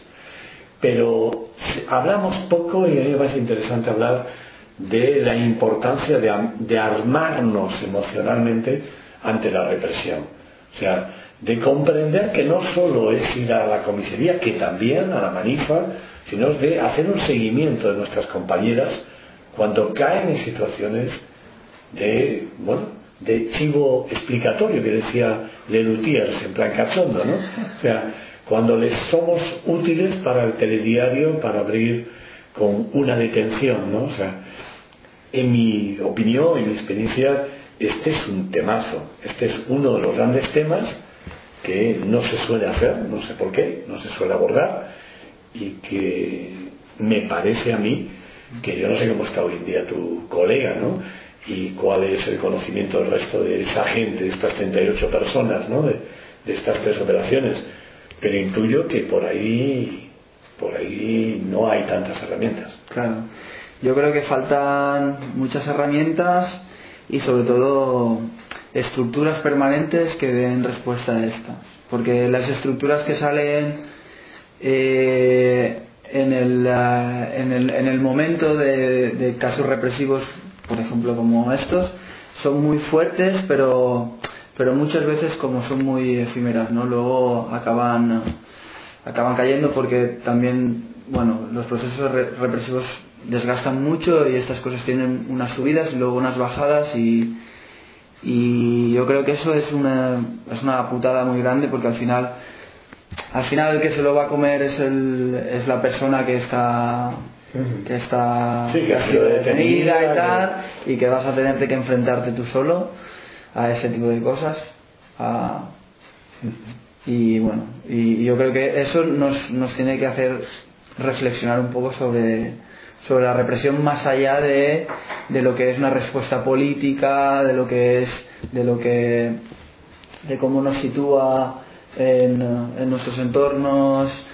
Pero hablamos poco, y a mí me parece interesante hablar de la importancia de, de armarnos emocionalmente ante la represión. O sea, de comprender que no solo es ir a la comisaría, que también a la manifa, sino es de hacer un seguimiento de nuestras compañeras cuando caen en situaciones de, bueno, de chivo explicatorio, que decía Lelutiers, en plan cachondo, ¿no? O sea, cuando les somos útiles para el telediario, para abrir con una detención, ¿no? O sea, en mi opinión, en mi experiencia, este es un temazo, este es uno de los grandes temas que no se suele hacer, no sé por qué, no se suele abordar, y que me parece a mí que yo no sé cómo está hoy en día tu colega, ¿no? Y cuál es el conocimiento del resto de esa gente, de estas treinta y ocho personas, ¿no? De, de estas tres operaciones, pero intuyo que por ahí, por ahí no hay tantas herramientas. Claro, yo creo que faltan muchas herramientas y sobre todo estructuras permanentes que den respuesta a esto, porque las estructuras que salen eh, en el, uh, en el, en el momento de, de casos represivos, por ejemplo, como estos, son muy fuertes, pero, pero muchas veces como son muy efímeras, ¿no? Luego acaban, acaban cayendo porque también, bueno, los procesos re- represivos desgastan mucho y estas cosas tienen unas subidas y luego unas bajadas y, y yo creo que eso es una, es una putada muy grande porque al final al final el que se lo va a comer es, el, es la persona que está que está sí, que ha sido detenida y tal y que vas a tenerte que enfrentarte tú solo a ese tipo de cosas a, y bueno y yo creo que eso nos, nos tiene que hacer reflexionar un poco sobre sobre la represión más allá de, de lo que es una respuesta política, de lo que es de lo que de cómo nos sitúa en, en nuestros entornos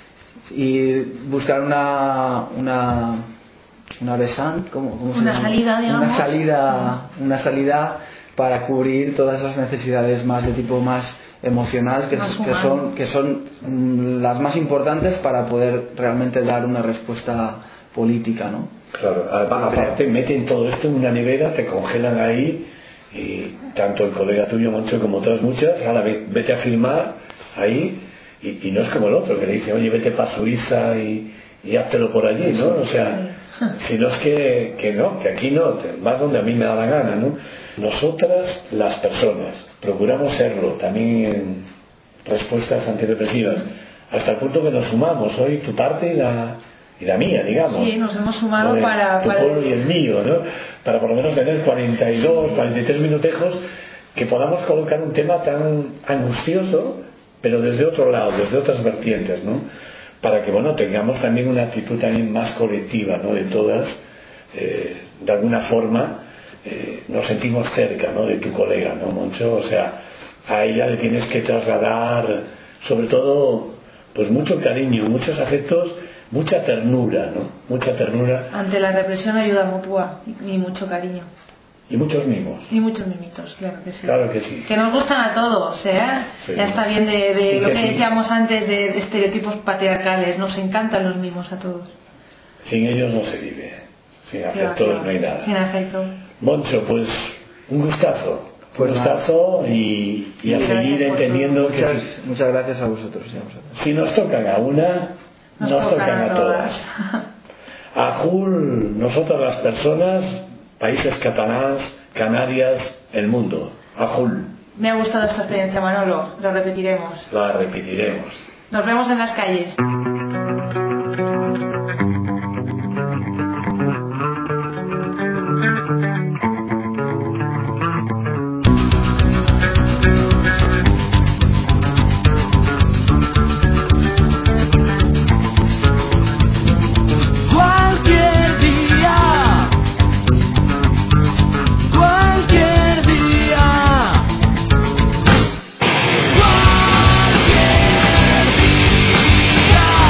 y buscar una una una besant, ¿cómo, cómo se una llama? salida, digamos. una salida una salida para cubrir todas esas necesidades más de tipo más emocional que, más que son que son mm, las más importantes para poder realmente dar una respuesta política, ¿no? Claro, aparte meten todo esto en una nevera, te congelan ahí y tanto el colega tuyo Moncho como otras muchas, ahora vete a filmar ahí y, y no es como el otro que le dice, oye, vete para Suiza y, y háztelo por allí, ¿no? O sea, si no es que, que no, que aquí no, vas donde a mí me da la gana, ¿no? Nosotras, las personas, procuramos serlo también en respuestas antidepresivas, hasta el punto que nos sumamos hoy tu parte y la y la mía, digamos. Sí, nos hemos sumado ¿no? para... Tu para... pueblo y el mío, ¿no? Para por lo menos tener cuarenta y dos, cuarenta y tres minutejos que podamos colocar un tema tan angustioso, pero desde otro lado, desde otras vertientes, ¿no? Para que, bueno, tengamos también una actitud también más colectiva, ¿no? De todas, eh, de alguna forma, eh, nos sentimos cerca, ¿no? De tu colega, ¿no, Moncho? O sea, a ella le tienes que trasladar, sobre todo, pues mucho cariño, muchos afectos, mucha ternura, ¿no? Mucha ternura. Ante la represión, ayuda mutua y mucho cariño. Y muchos mimos. Y muchos mimitos, claro que sí. Claro que sí. Que nos gustan a todos, ¿eh? Sí. Ya está bien de, de Y lo que que sí. decíamos antes de, de estereotipos patriarcales. Nos encantan los mimos a todos. Sin ellos no se vive. Sin afectos Claro, no hay nada. Sin afecto. Moncho, pues un gustazo. Pues un gustazo y, y a Muchas seguir gracias por entendiendo que muchas, si, muchas gracias a vosotros, y a vosotros. si nos tocan a una, Nos, nos, tocan, tocan a todas. A Jul, nosotras las personas, países catalans, Canarias, el mundo. A Jul, Me ha gustado esta experiencia, Manolo. Lo repetiremos. la repetiremos. Nos vemos en las calles. Cualquier día, cualquier día, cualquier día.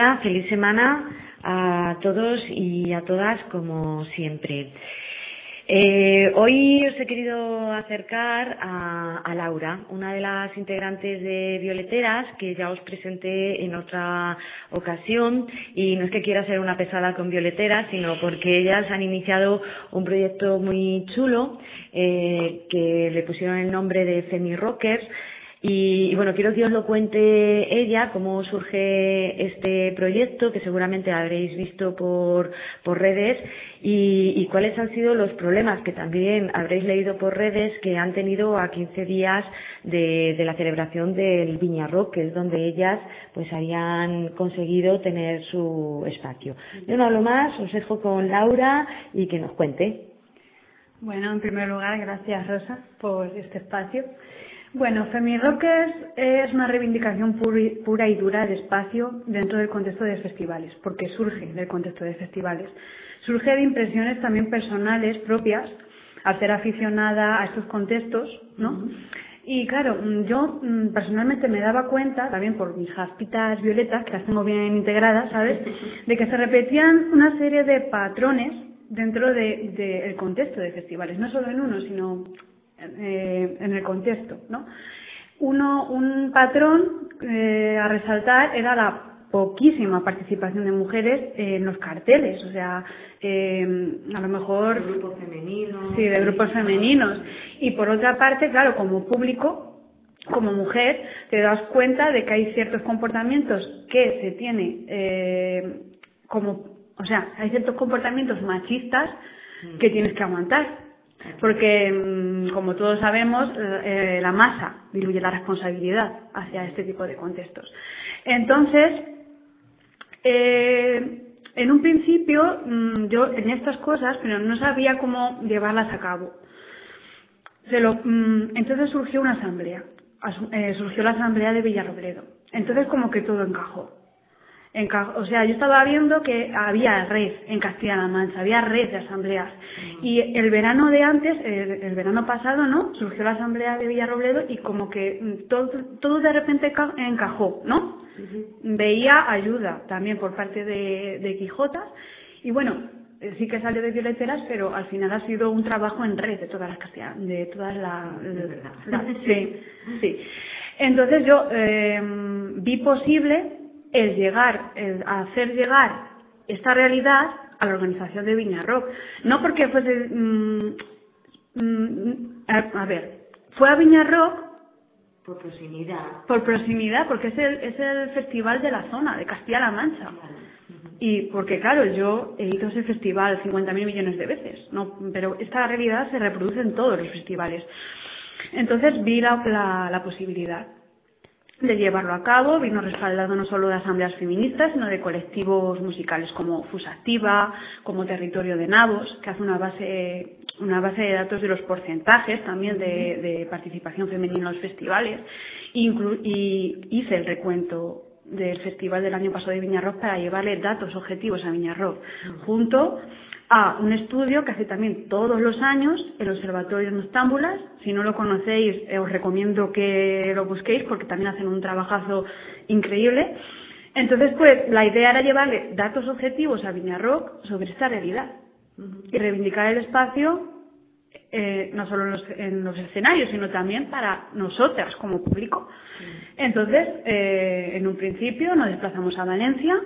Hola, feliz semana a todos y a todas como siempre. Eh, hoy os he querido acercar a, a Laura, una de las integrantes de Violeteras, que ya os presenté en otra ocasión, y no es que quiera ser una pesada con Violeteras, sino porque ellas han iniciado un proyecto muy chulo eh, que le pusieron el nombre de Femi Rockers. Y, y bueno, quiero que os lo cuente ella, cómo surge este proyecto, que seguramente habréis visto por, por redes, y, y cuáles han sido los problemas que también habréis leído por redes que han tenido a quince días de, de la celebración del Viña Rock, que es donde ellas pues habían conseguido tener su espacio. Yo no hablo más, os dejo con Laura y que nos cuente. Bueno, en primer lugar, gracias Rosa por este espacio. Bueno, Femi Rockers es una reivindicación pura y dura de espacio dentro del contexto de festivales, porque surge del contexto de festivales. Surge de impresiones también personales propias, al ser aficionada a estos contextos, ¿no? Uh-huh. Y claro, yo personalmente me daba cuenta, también por mis jaspitas violetas, que las tengo bien integradas, ¿sabes?, de que se repetían una serie de patrones dentro del de, de contexto de festivales, no solo en uno, sino Eh, en el contexto, ¿no? Uno, un patrón eh, a resaltar era la poquísima participación de mujeres en los carteles, o sea, eh, a lo mejor de grupos femeninos, sí, de grupos femeninos. Y por otra parte, claro, como público, como mujer, te das cuenta de que hay ciertos comportamientos que se tiene eh, como, o sea, hay ciertos comportamientos machistas que tienes que aguantar. Porque, como todos sabemos, eh, la masa diluye la responsabilidad hacia este tipo de contextos. Entonces, eh, en un principio, yo en estas cosas, pero no sabía cómo llevarlas a cabo. Se lo, entonces surgió una asamblea, eh, surgió la asamblea de Villarrobledo. Entonces, como que todo encajó. O sea, yo estaba viendo que había red en Castilla-La Mancha, había red de asambleas. Y el verano de antes, el, el verano pasado, ¿no?, surgió la asamblea de Villarrobledo y como que todo, todo de repente encajó, ¿no? Veía ayuda también por parte de, de Quijotas. Y bueno, sí que salió de Violeteras, pero al final ha sido un trabajo en red de todas las castellanas, de todas las... La, la, sí, sí. Entonces yo eh, vi posible el llegar, el hacer llegar esta realidad a la organización de Viña Rock. No porque fuese, mmm, mmm, a, a ver, fue a Viña Rock por proximidad. Por proximidad, porque es el, es el festival de la zona, de Castilla-La Mancha. Claro. Uh-huh. Y porque, claro, yo he ido a ese festival cincuenta mil millones de veces, ¿no? Pero esta realidad se reproduce en todos los festivales. Entonces vi la, la, la posibilidad de llevarlo a cabo. Vino respaldado no solo de asambleas feministas, sino de colectivos musicales como Fusactiva, como Territorio de Nabos, que hace una base una base de datos de los porcentajes también de, de participación femenina en los festivales. Inclu- y hice el recuento del festival del año pasado de Viña Rock para llevarle datos objetivos a Viña Rock, junto a un estudio que hace también todos los años el Observatorio Noctámbulas. Si no lo conocéis, eh, os recomiendo que lo busquéis porque también hacen un trabajazo increíble. Entonces, pues, la idea era llevarle datos objetivos a Viña Rock sobre esta realidad uh-huh. y reivindicar el espacio, eh, no solo en los, en los escenarios, sino también para nosotras como público. Uh-huh. Entonces, eh, en un principio nos desplazamos a Valencia.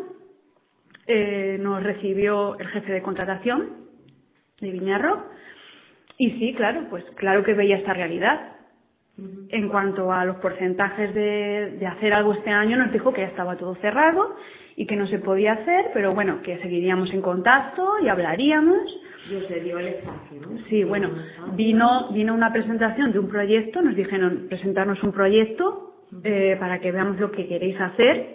Eh, nos recibió el jefe de contratación de Viña Rock y sí, claro, pues claro que veía esta realidad. Uh-huh. En cuanto a los porcentajes de, de hacer algo este año, nos dijo que ya estaba todo cerrado y que no se podía hacer, pero bueno, que seguiríamos en contacto y hablaríamos. Y os dio el espacio, ¿no? Sí, bueno, vino, vino una presentación de un proyecto, nos dijeron presentarnos un proyecto uh-huh. eh, para que veamos lo que queréis hacer.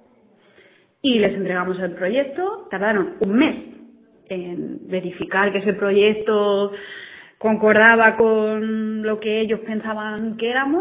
Y les entregamos el proyecto. Tardaron un mes en verificar que ese proyecto concordaba con lo que ellos pensaban que éramos.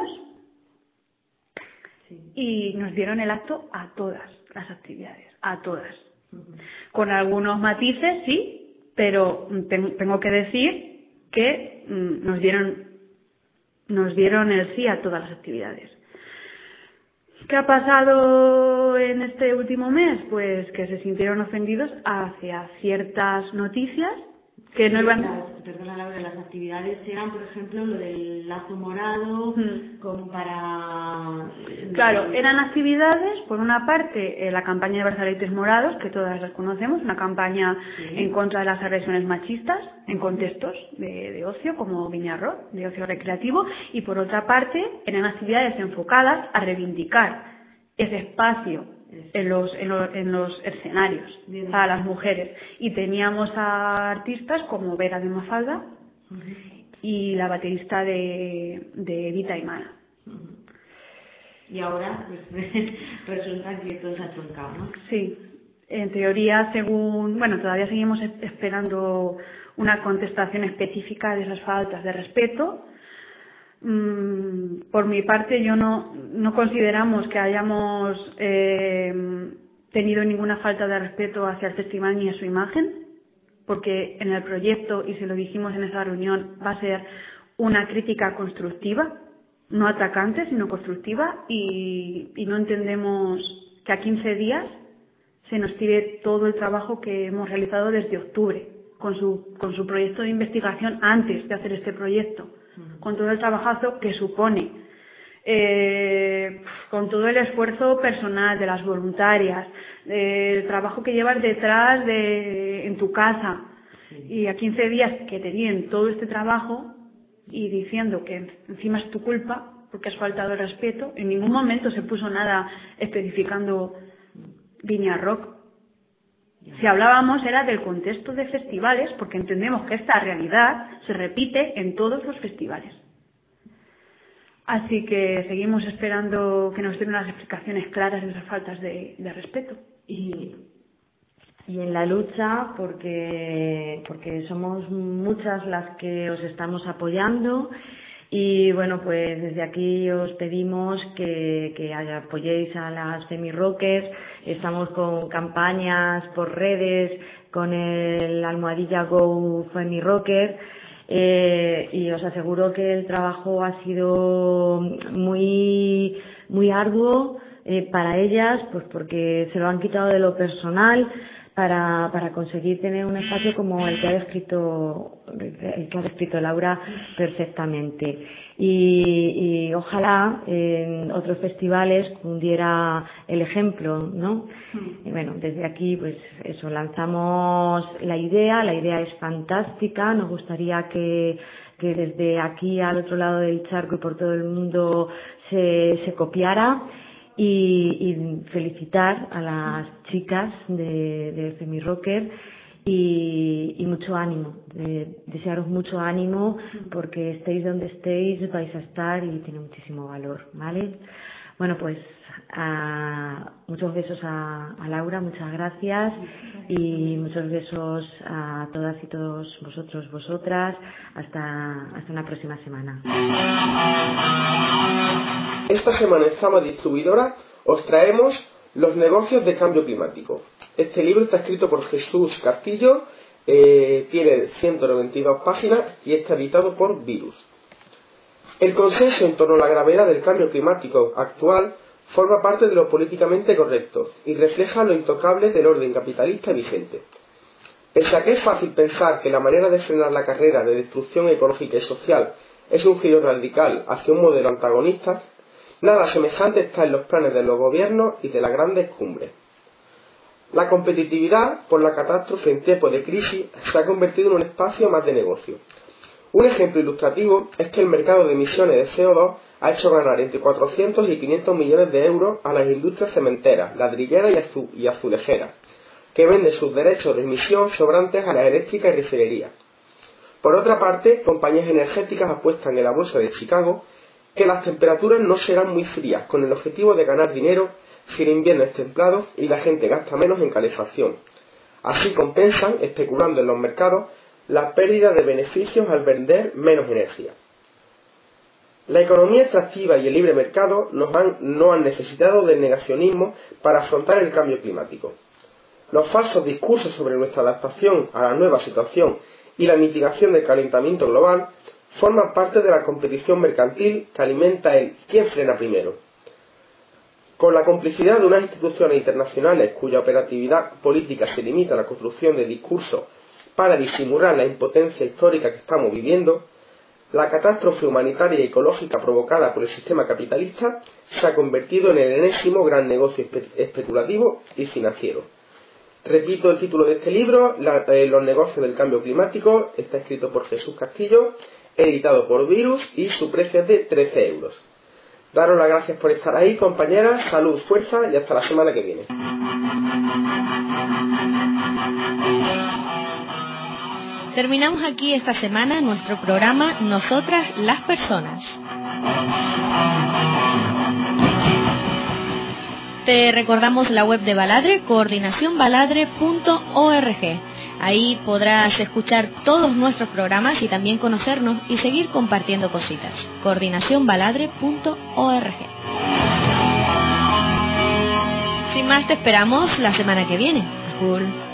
Sí. Y nos dieron el acto a todas las actividades, a todas. Uh-huh. Con algunos matices, sí, pero tengo que decir que nos dieron, nos dieron el sí a todas las actividades. ¿Qué ha pasado en este último mes? Pues que se sintieron ofendidos hacia ciertas noticias que no iban... Las, perdona Laura, las actividades eran, por ejemplo, lo del lazo morado, mm. como para... Claro, eran actividades, por una parte, eh, la campaña de brazaletes morados, que todas las conocemos, una campaña sí. en contra de las agresiones machistas, en contextos de, de ocio, como Viñarro, de ocio recreativo, y por otra parte, eran actividades enfocadas a reivindicar ese espacio en los, en los, en los escenarios Bien. para las mujeres, y teníamos a artistas como Vera de Mafalda uh-huh. y la baterista de, de Vita y Mana. Uh-huh. Y ahora pues, resulta que todo se ha truncado, ¿no? Sí, en teoría, según, bueno, todavía seguimos esperando una contestación específica de esas faltas de respeto. Por mi parte, yo no, no consideramos que hayamos eh, tenido ninguna falta de respeto hacia el festival ni a su imagen, porque en el proyecto, y se lo dijimos en esa reunión, va a ser una crítica constructiva, no atacante, sino constructiva, y, y no entendemos que a quince días se nos tire todo el trabajo que hemos realizado desde octubre, con su, con su proyecto de investigación antes de hacer este proyecto. Con todo el trabajazo que supone, eh, con todo el esfuerzo personal de las voluntarias, eh, el trabajo que llevas detrás de en tu casa, sí. y a quince días que te den todo este trabajo y diciendo que encima es tu culpa porque has faltado el respeto, en ningún momento se puso nada especificando Viña Rock. Si hablábamos era del contexto de festivales, porque entendemos que esta realidad se repite en todos los festivales. Así que seguimos esperando que nos den unas explicaciones claras de esas faltas de, de respeto. Y, y en la lucha, porque, porque somos muchas las que os estamos apoyando. Y bueno, pues desde aquí os pedimos que, que apoyéis a las Femi-Rockers. Estamos con campañas por redes, con el almohadilla Go Femi-Rocker, eh, y os aseguro que el trabajo ha sido muy, muy arduo eh, para ellas, pues porque se lo han quitado de lo personal, para, para conseguir tener un espacio como el que ha descrito, el que ha descrito Laura perfectamente. Y, y ojalá en otros festivales cundiera el ejemplo, ¿no? Y bueno, desde aquí, pues eso, lanzamos la idea, la idea es fantástica, nos gustaría que, que desde aquí al otro lado del charco y por todo el mundo se, se copiara. Y, y felicitar a las chicas de, de Femi-Rocker y, y mucho ánimo, de, desearos mucho ánimo porque estéis donde estéis, vais a estar y tiene muchísimo valor, ¿vale? Bueno, pues a, muchos besos a, a Laura, muchas gracias, y muchos besos a todas y todos vosotros, vosotras, hasta, hasta una próxima semana. Esta semana en Zama Distribuidora os traemos Los negocios de cambio climático. Este libro está escrito por Jesús Castillo, eh, tiene ciento noventa y dos páginas y está editado por Virus. El consenso en torno a la gravedad del cambio climático actual forma parte de lo políticamente correcto y refleja lo intocable del orden capitalista vigente. Pese a que es fácil pensar que la manera de frenar la carrera de destrucción ecológica y social es un giro radical hacia un modelo antagonista, nada semejante está en los planes de los gobiernos y de las grandes cumbres. La competitividad por la catástrofe en tiempos de crisis se ha convertido en un espacio más de negocio. Un ejemplo ilustrativo es que el mercado de emisiones de C O dos ha hecho ganar entre cuatrocientos y quinientos millones de euros a las industrias cementeras, ladrilleras y, azu y azulejeras, que venden sus derechos de emisión sobrantes a la eléctrica y refinería. Por otra parte, compañías energéticas apuestan en la bolsa de Chicago que las temperaturas no serán muy frías, con el objetivo de ganar dinero si el invierno es templado y la gente gasta menos en calefacción. Así compensan, especulando en los mercados, la pérdida de beneficios al vender menos energía. La economía extractiva y el libre mercado nos han, no han necesitado del negacionismo para afrontar el cambio climático. Los falsos discursos sobre nuestra adaptación a la nueva situación y la mitigación del calentamiento global forman parte de la competición mercantil que alimenta el ¿quién frena primero? Con la complicidad de unas instituciones internacionales cuya operatividad política se limita a la construcción de discursos para disimular la impotencia histórica que estamos viviendo, la catástrofe humanitaria y ecológica provocada por el sistema capitalista se ha convertido en el enésimo gran negocio espe especulativo y financiero. Repito el título de este libro, la, eh, Los negocios del cambio climático, está escrito por Jesús Castillo, editado por Virus y su precio es de trece euros. Daros las gracias por estar ahí, compañeras, salud, fuerza y hasta la semana que viene. Terminamos aquí esta semana nuestro programa Nosotras las Personas. Te recordamos la web de Baladre, coordinación baladre punto org. Ahí podrás escuchar todos nuestros programas y también conocernos y seguir compartiendo cositas. coordinación baladre punto org. Sin más, te esperamos la semana que viene. Cool.